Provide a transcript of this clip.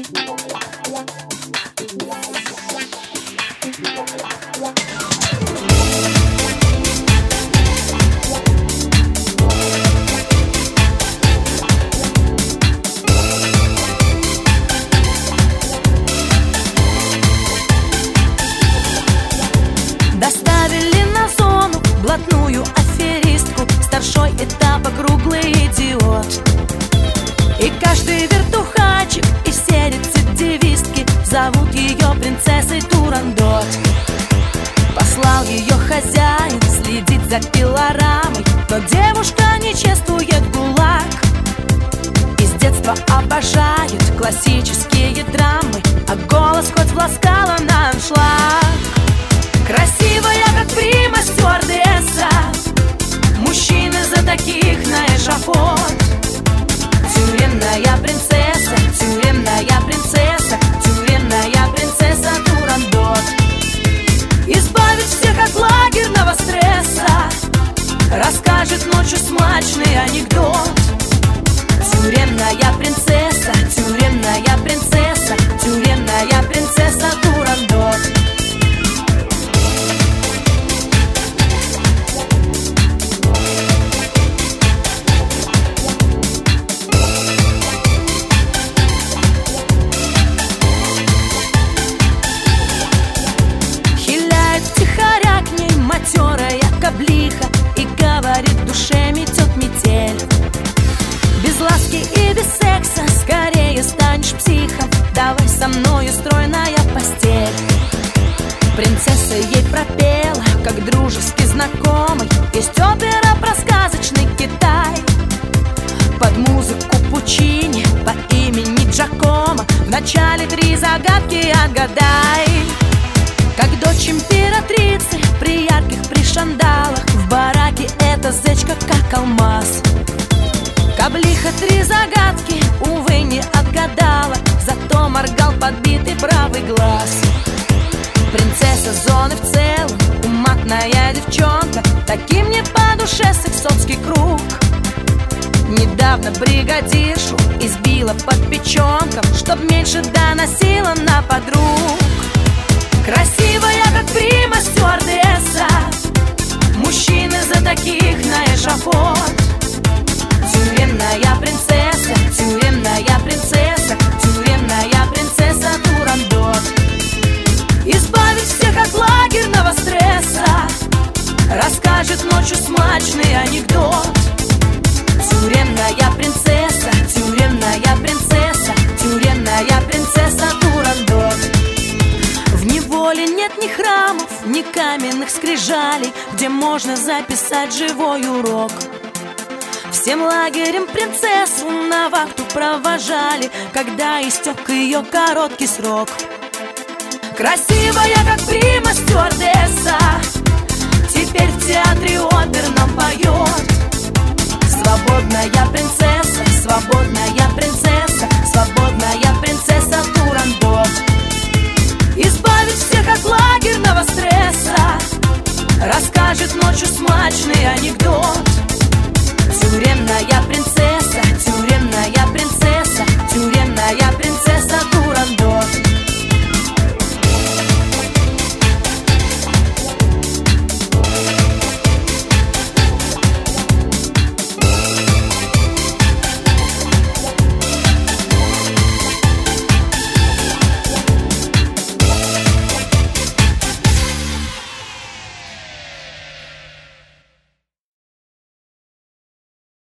Доставили на зону блатную аферистку, старшой этапа круглый идиот. И каждый вертухачик и все рецидивистки зовут ее принцессой Турандот. Послал ее хозяин следить за пилорамой, но девушка не чествует ГУЛАГ. И с детства обожает классические драмы, а голос хоть власкала на аншлаг. Красивая, как прима стюардесса, мужчины за таких на эшафот. Тюремная принцесса, тюремная принцесса, тюремная принцесса Турандот. Избавит всех от лагерного стресса, расскажет ночью смачный анекдот. Тюремная принцесса, тюремная принцесса, тюремная принцесса Турандот. Матерая каблиха и говорит, душе метет метель. Без ласки и без секса скорее станешь психом. Давай со мною стройная постель. Принцесса ей пропела, как дружески знакомый. Есть опера про сказочный Китай. Под музыку Пучини по имени Джакомо вначале 3 загадки отгадай. Как дочь императрицы при ярких пришандалах, в бараке эта зечка как алмаз. Каблиха 3 загадки, увы, не отгадала, зато моргал подбитый правый глаз. Принцесса зоны в целом, уматная девчонка, таким не по душе сексотский круг. Недавно бригадиршу избила под печенком, чтоб меньше доносила на подруг. Красивая, как прима стюардесса, мужчины за таких на эшафот. Тюремная принцесса, тюремная принцесса, тюремная принцесса Турандот. Избавит всех от лагерного стресса, расскажет ночью смачный анекдот. Тюремная принцесса, тюремная принцесса, тюремная принцесса Турандот. В неволе нет ни храмов, ни каменных скрижалей, где можно записать живой урок. Всем лагерем принцессу на вахту провожали, когда истек ее короткий срок. Красивая, как прима стюардесса, теперь в театре оперном поет. Свободная принцесса, свободная принцесса, свободная принцесса Турандот. Избавит всех от лагерного стресса, расскажет ночью смачный анекдот. Тюремная принцесса.